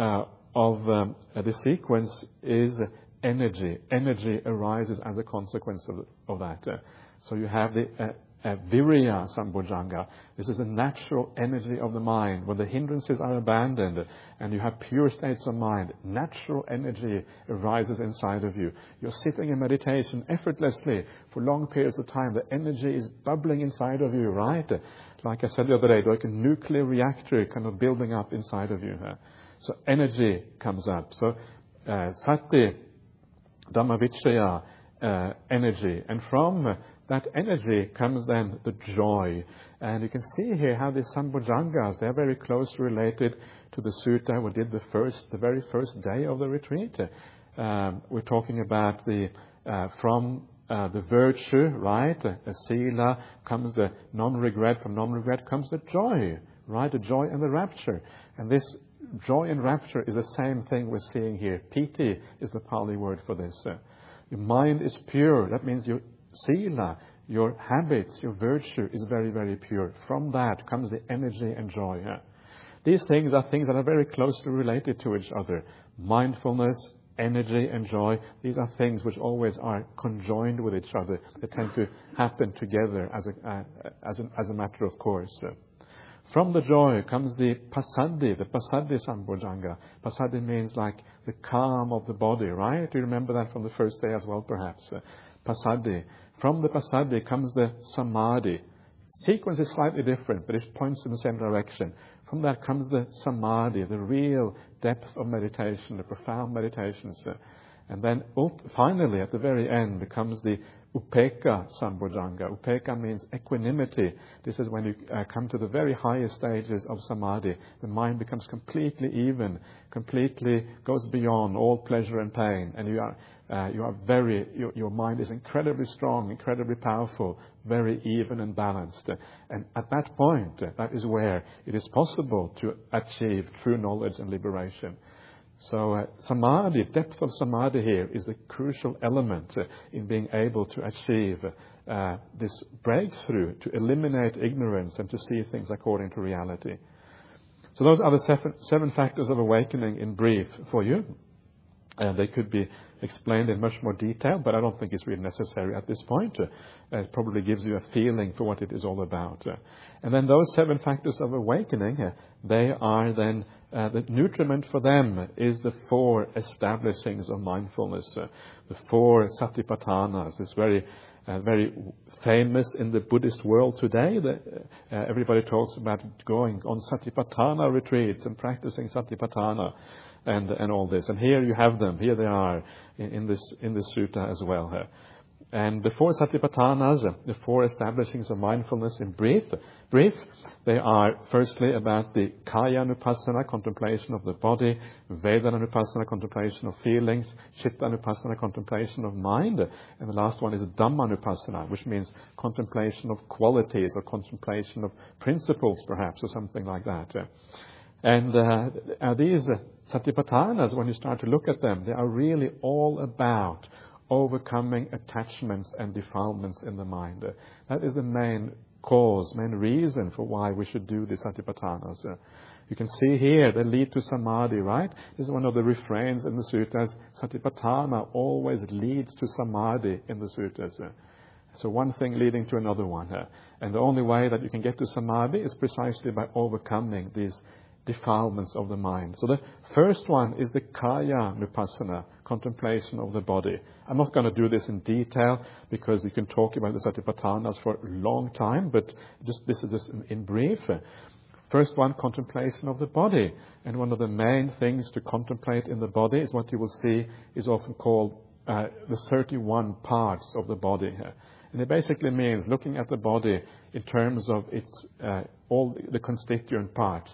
of the sequence is energy. Energy arises as a consequence of that. So you have the virya sambojjhanga. This is the natural energy of the mind. When the hindrances are abandoned and you have pure states of mind, natural energy arises inside of you. You're sitting in meditation effortlessly for long periods of time. The energy is bubbling inside of you, right? Like I said the other day, like a nuclear reactor kind of building up inside of you. So energy comes up. So sati, Dhammavichaya, energy. And from that energy comes then the joy. And you can see here how these sambojjhangas, they are very closely related to the sutta we did the very first day of the retreat. We're talking about from the virtue, right? A sila, comes the non-regret. From non-regret comes the joy, right? The joy and the rapture. And this joy and rapture is the same thing we're seeing here. Piti is the Pali word for this. Your mind is pure. That means your sila, your habits, your virtue is very, very pure. From that comes the energy and joy. These things are things that are very closely related to each other. Mindfulness, energy and joy, these are things which always are conjoined with each other. They tend to happen together as a matter of course. From the joy comes the passaddhi sambojjhanga. Passaddhi means like the calm of the body, right? You remember that from the first day as well, perhaps. Passaddhi. From the passaddhi comes the samadhi. Sequence is slightly different, but it points in the same direction. From that comes the samadhi, the real depth of meditation, the profound meditations. And then finally, at the very end, comes the upekkha sambojjhanga. Upekkha means equanimity. This is when you come to the very highest stages of samadhi. The mind becomes completely even, completely goes beyond all pleasure and pain. And your mind is incredibly strong, incredibly powerful, very even and balanced. And at that point, that is where it is possible to achieve true knowledge and liberation. So samadhi, depth of samadhi here is the crucial element in being able to achieve this breakthrough, to eliminate ignorance and to see things according to reality. So those are the seven factors of awakening in brief for you. And they could be explained in much more detail, but I don't think it's really necessary at this point. It probably gives you a feeling for what it is all about. And then those 7 factors of awakening, they are then, the nutriment for them is the 4 establishings of mindfulness, the 4 satipatthanas. It's very famous in the Buddhist world today. Everybody talks about going on satipatthana retreats and practicing satipatthana. And all this. And here you have them. Here they are in this sutta as well. And the 4 satipatthanas, the 4 establishings of mindfulness in brief, they are firstly about the kaya-anupassana, contemplation of the body, vedana-anupassana, contemplation of feelings, chitta-anupassana, contemplation of mind, and the last one is dhamma-anupassana, which means contemplation of qualities or contemplation of principles, perhaps, or something like that. And these satipatthanas, when you start to look at them, they are really all about overcoming attachments and defilements in the mind. That is the main cause, main reason for why we should do the satipatthanas. You can see here, they lead to samadhi, right? This is one of the refrains in the suttas. Satipatthana always leads to samadhi in the suttas. So one thing leading to another one. And the only way that you can get to samadhi is precisely by overcoming these defilements of the mind. So the first one is the kaya-anupassana, contemplation of the body. I'm not going to do this in detail because you can talk about the satipatthanas for a long time, but this is just in brief. First one, contemplation of the body. And one of the main things to contemplate in the body is what you will see is often called the 31 parts of the body. And it basically means looking at the body in terms of its all the constituent parts.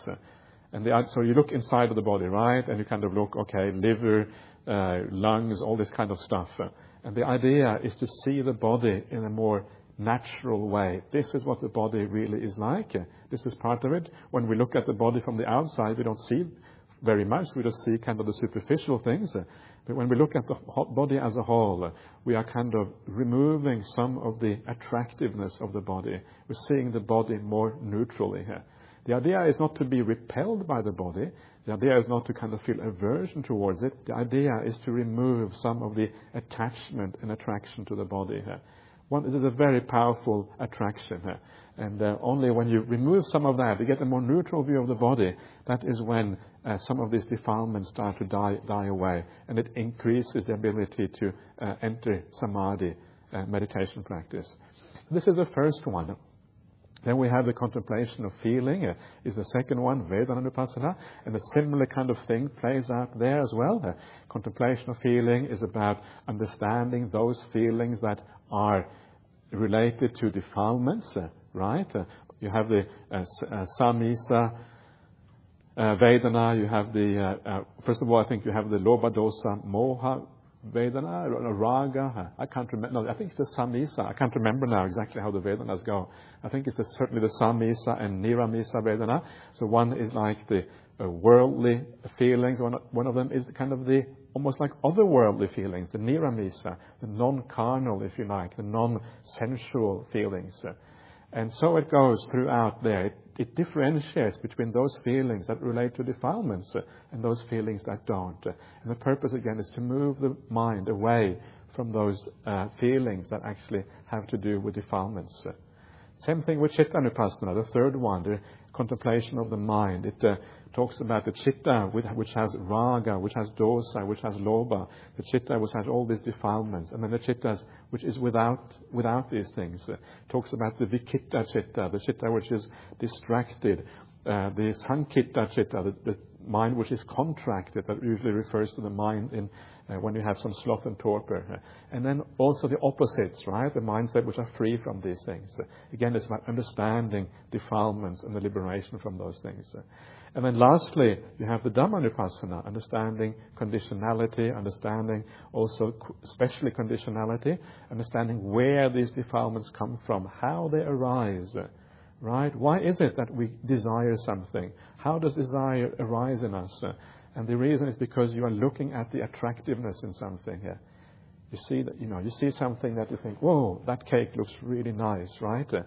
So you look inside of the body, right? And you kind of look, okay, liver, lungs, all this kind of stuff. And the idea is to see the body in a more natural way. This is what the body really is like. This is part of it. When we look at the body from the outside, we don't see very much. We just see kind of the superficial things. But when we look at the body as a whole, we are kind of removing some of the attractiveness of the body. We're seeing the body more neutrally here. The idea is not to be repelled by the body. The idea is not to kind of feel aversion towards it. The idea is to remove some of the attachment and attraction to the body. This is a very powerful attraction. And only when you remove some of that, you get a more neutral view of the body, that is when some of these defilements start to die away. And it increases the ability to enter samadhi, meditation practice. This is the first one. Then we have the contemplation of feeling, is the second one, Vedana-anupassana, and a similar kind of thing plays out there as well. Contemplation of feeling is about understanding those feelings that are related to defilements, right? You have the samisa, Vedana, you have the, first of all, I think you have the Lobha, Dosa, Moha, Vedana, or Raga. I can't remember. No, I think it's the Samisa. I can't remember now exactly how the Vedanas go. I think it's certainly the Samisa and Niramisa Vedana. So one is like the worldly feelings. One of them is kind of the almost like otherworldly feelings, the Niramisa, the non-carnal, if you like, the non-sensual feelings. And so it goes throughout there. It differentiates between those feelings that relate to defilements and those feelings that don't. And the purpose, again, is to move the mind away from those feelings that actually have to do with defilements. Same thing with Chitta-anupassana, the third one, the contemplation of the mind. It talks about the Chitta, which has Raga, which has Dosa, which has Lobha, the Chitta which has all these defilements, and then the Chittas which is without these things. Talks about the Vikitta Chitta, the Chitta which is distracted, the Sankitta Chitta, the mind which is contracted, that usually refers to the mind in when you have some sloth and torpor. And then also the opposites, right? The mindset which are free from these things. Again, it's about understanding defilements and the liberation from those things. And then lastly, you have the Dhamma-anupassana, understanding conditionality, understanding also especially conditionality, understanding where these defilements come from, how they arise, right? Why is it that we desire something? How does desire arise in us? And the reason is because you are looking at the attractiveness in something here. You see that, you see something that you think, whoa, that cake looks really nice, right?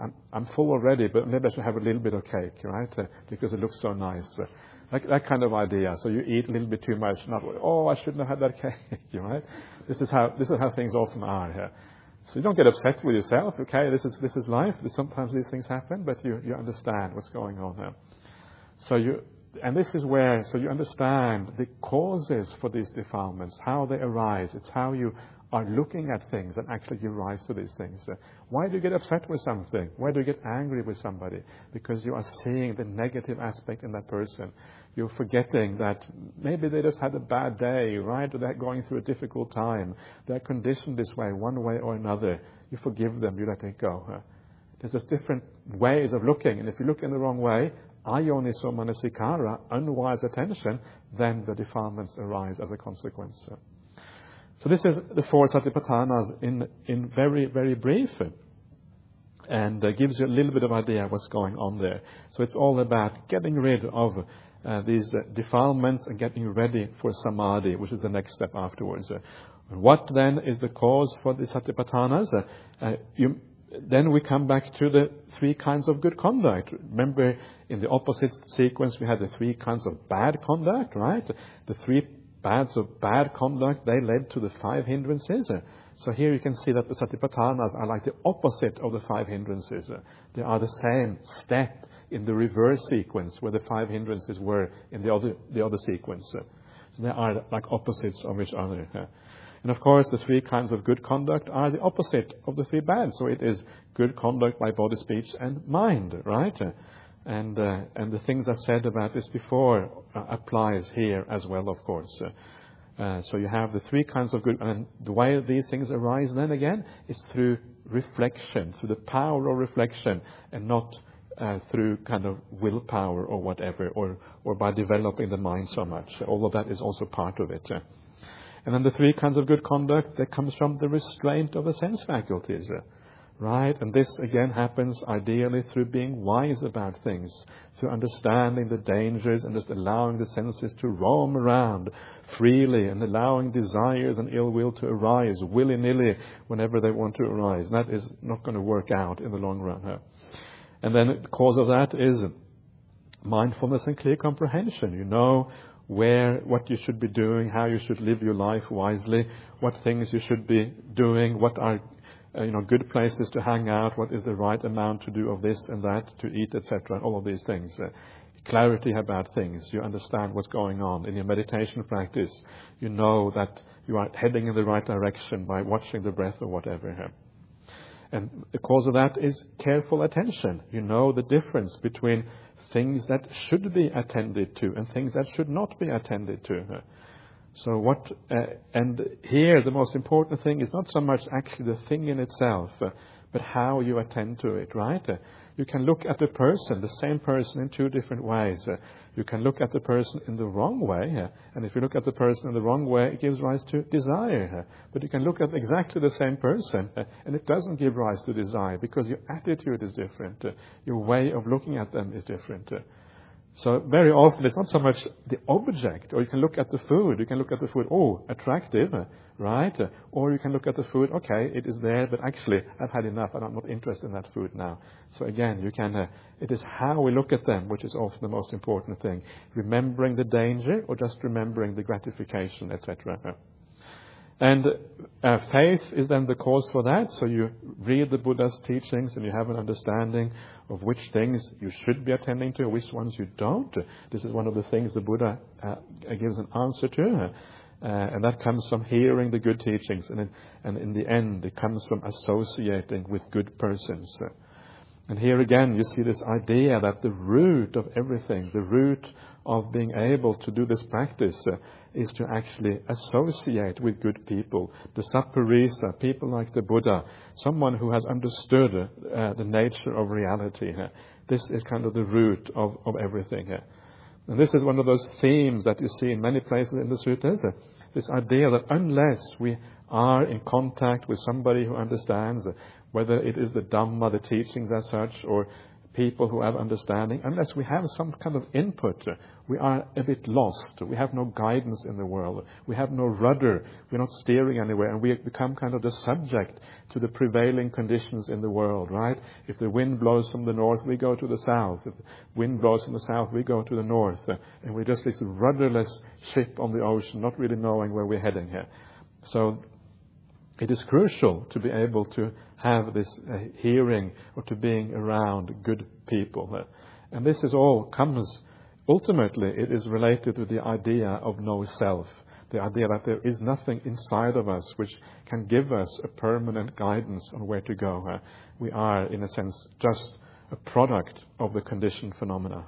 I'm full already, but maybe I should have a little bit of cake, right? Because it looks so nice. That kind of idea. So you eat a little bit too much, not, oh, I shouldn't have had that cake, right? This is how things often are here. So you don't get upset with yourself, okay? This is life. Sometimes these things happen, but you understand what's going on here. So you understand the causes for these defilements, how they arise. It's how you are looking at things and actually give rise to these things. Why do you get upset with something? Why do you get angry with somebody? Because you are seeing the negative aspect in that person. You're forgetting that maybe they just had a bad day, right? Or they're going through a difficult time. They're conditioned this way, one way or another. You forgive them, you let it go. There's just different ways of looking. And if you look in the wrong way, ayoniso manasikara, unwise attention, then the defilements arise as a consequence. So this is the four satipatthanas in very, very brief, and gives you a little bit of idea what's going on there. So it's all about getting rid of these defilements and getting ready for samadhi, which is the next step afterwards. What then is the cause for the satipatthanas? Then we come back to the three kinds of good conduct. Remember, in the opposite sequence, we had the three kinds of bad conduct, right? The three paths of bad conduct, they led to the 5 hindrances. So here you can see that the satipatthanas are like the opposite of the 5 hindrances. They are the same step in the reverse sequence where the 5 hindrances were in the other sequence. So they are like opposites of each other. And of course, the 3 kinds of good conduct are the opposite of the 3 bad. So it is good conduct by body, speech, and mind, right? And the things I said about this before applies here as well, of course. So you have the 3 kinds of good, and the way these things arise then again is through reflection, through the power of reflection, and not through kind of willpower or whatever, or by developing the mind so much. All of that is also part of it. And then the 3 kinds of good conduct, that comes from the restraint of the sense faculties. Right? And this again happens ideally through being wise about things, through understanding the dangers and just allowing the senses to roam around freely and allowing desires and ill will to arise willy-nilly whenever they want to arise. And that is not going to work out in the long run. And then the cause of that is mindfulness and clear comprehension. You know what you should be doing, how you should live your life wisely, what things you should be doing, what are good places to hang out, what is the right amount to do of this and that, to eat, etc., all of these things. Clarity about things. You understand what's going on. In your meditation practice, you know that you are heading in the right direction by watching the breath or whatever. And the cause of that is careful attention. You know the difference between things that should be attended to and things that should not be attended to. So and here the most important thing is not so much actually the thing in itself, but how you attend to it, right? You can look at the person, the same person, in 2 different ways. You can look at the person in the wrong way, and if you look at the person in the wrong way, it gives rise to desire. But you can look at exactly the same person, and it doesn't give rise to desire, because your attitude is different. Your way of looking at them is different. So very often it's not so much the object, or you can look at the food. You can look at the food, oh, attractive, right? Or you can look at the food, okay, it is there, but actually I've had enough and I'm not interested in that food now. So again, it is how we look at them which is often the most important thing. Remembering the danger or just remembering the gratification, etc. And faith is then the cause for that. So you read the Buddha's teachings and you have an understanding of which things you should be attending to, which ones you don't. This is one of the things the Buddha gives an answer to. And that comes from hearing the good teachings. And in the end, it comes from associating with good persons. And here again, you see this idea that the root of everything, the root of being able to do this practice is to actually associate with good people. The Sappurisa, people like the Buddha, someone who has understood the nature of reality. This is kind of the root of everything. And this is one of those themes that you see in many places in the suttas. This idea that unless we are in contact with somebody who understands, whether it is the Dhamma, the teachings as such, or people who have understanding, unless we have some kind of input, we are a bit lost. We have no guidance in the world. We have no rudder. We're not steering anywhere, and we become kind of the subject to the prevailing conditions in the world, right? If the wind blows from the north, we go to the south. If the wind blows from the south, we go to the north. And we're just this rudderless ship on the ocean, not really knowing where we're heading here. So it is crucial to be able to have this hearing, or to being around good people. And this is all comes, ultimately, it is related to the idea of no self. The idea that there is nothing inside of us which can give us a permanent guidance on where to go. We are, in a sense, just a product of the conditioned phenomena.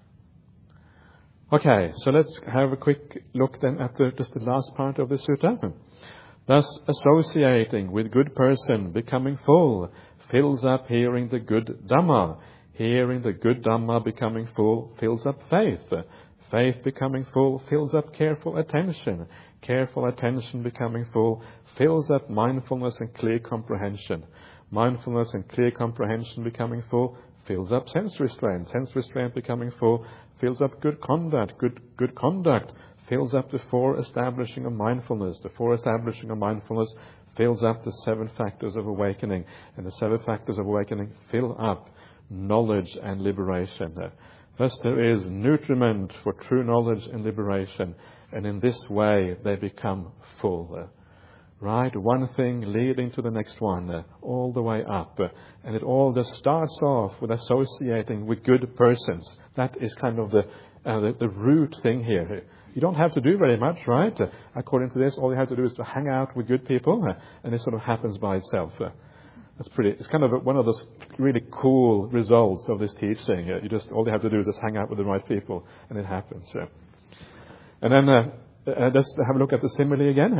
Okay, so let's have a quick look then at just the last part of the sutta. Thus, associating with good person, becoming full, fills up hearing the good Dhamma. Hearing the good Dhamma, becoming full, fills up faith. Faith becoming full, fills up careful attention. Careful attention becoming full, fills up mindfulness and clear comprehension. Mindfulness and clear comprehension becoming full, fills up sense restraint. Sense restraint becoming full, fills up good conduct. Good conduct fills up the four establishing of mindfulness. The four establishing of mindfulness fills up the 7 factors of awakening. And the 7 factors of awakening fill up knowledge and liberation. Thus there is nutriment for true knowledge and liberation. And in this way they become full. Right? One thing leading to the next one, all the way up. And it all just starts off with associating with good persons. That is kind of the root thing here. You don't have to do very much, right? According to this, all you have to do is to hang out with good people, and it sort of happens by itself. It's kind of one of those really cool results of this teaching. All you have to do is just hang out with the right people, and it happens. And then let's have a look at the simile again.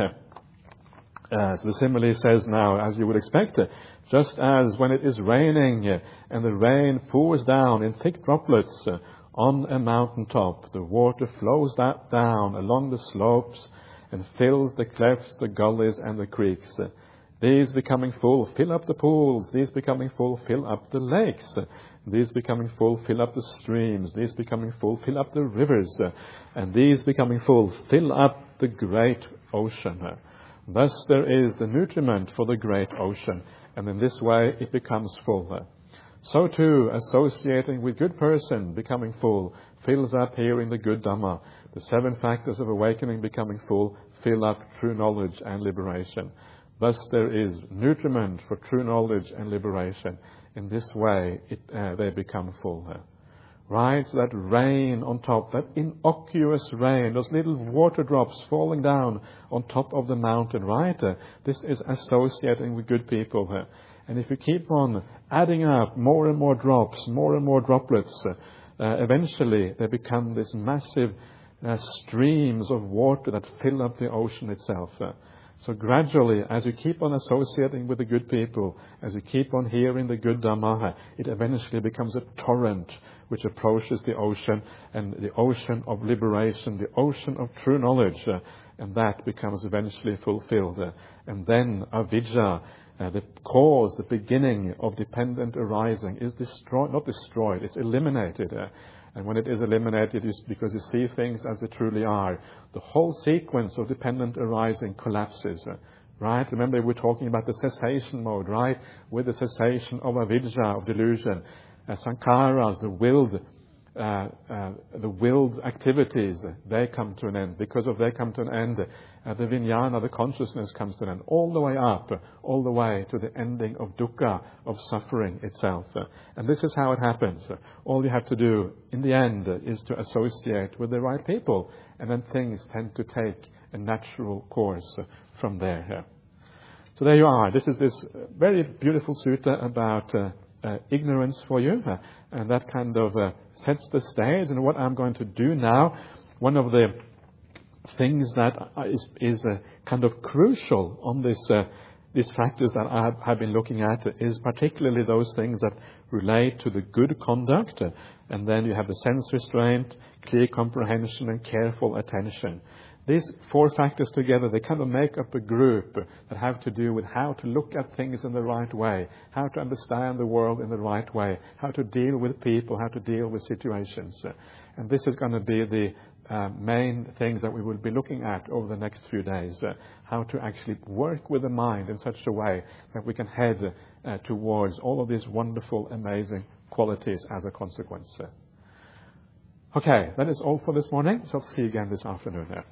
So the simile says now, as you would expect, just as when it is raining and the rain pours down in thick droplets on a mountain top, the water flows down along the slopes and fills the clefts, the gullies, and the creeks. These becoming full, fill up the pools. These becoming full, fill up the lakes. These becoming full, fill up the streams. These becoming full, fill up the rivers. And these becoming full, fill up the great ocean. Thus there is the nutriment for the great ocean. And in this way it becomes full. So too, associating with good person, becoming full, fills up hearing the good Dhamma. The 7 factors of awakening becoming full, fill up true knowledge and liberation. Thus there is nutriment for true knowledge and liberation. In this way, they become full. Right? So that rain on top, that innocuous rain, those little water drops falling down on top of the mountain, right? This is associating with good people. And if you keep on adding up more and more drops, more and more droplets, eventually they become this massive streams of water that fill up the ocean itself. So gradually, as you keep on associating with the good people, as you keep on hearing the good Dhamma, it eventually becomes a torrent which approaches the ocean, and the ocean of liberation, the ocean of true knowledge, and that becomes eventually fulfilled. And then avidya, the cause, the beginning of dependent arising, is not destroyed, it's eliminated. And when it is eliminated, it's because you see things as they truly are. The whole sequence of dependent arising collapses. Right? Remember, we're talking about the cessation mode, right? With the cessation of avidya, of delusion. Sankharas, the willed activities, they come to an end. Because of they come to an end, the vijnana, the consciousness, comes to an end. All the way up, all the way to the ending of dukkha, of suffering itself. And this is how it happens. All you have to do in the end is to associate with the right people. And then things tend to take a natural course from there. So there you are. This is this very beautiful sutta about ignorance for you. And that kind of sets the stage. And what I'm going to do now, one of the things that is kind of crucial on these factors that I have been looking at is particularly those things that relate to the good conduct, and then you have the sense restraint, clear comprehension, and careful attention. these four factors together, they kind of make up a group that have to do with how to look at things in the right way, how to understand the world in the right way, how to deal with people, how to deal with situations. And this is going to be the main things that we will be looking at over the next few days, how to actually work with the mind in such a way that we can head towards all of these wonderful, amazing qualities as a consequence. Okay, that is all for this morning. So I'll see you again this afternoon.